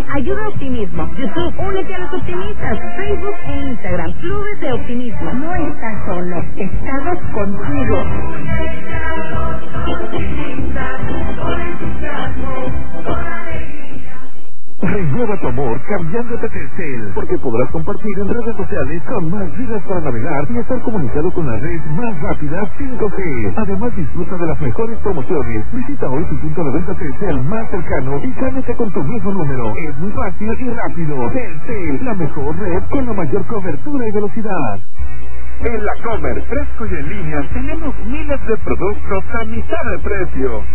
Ayuda a Optimismo. YouTube, únete a los optimistas. Facebook e Instagram, Clubes de Optimismo. No estás solo, estamos contigo. Renueva tu amor cambiándote a Telcel, porque podrás compartir en redes sociales con más gigas para navegar y estar comunicado con la red más rápida 5G. Además, disfruta de las mejores promociones. Visita hoy tu punto de venta Telcel más cercano y cámbiate con tu mismo número. Es muy fácil y rápido. Telcel, la mejor red con la mayor cobertura y velocidad. En la Comer, fresco y en línea, tenemos miles de productos a mitad de precio.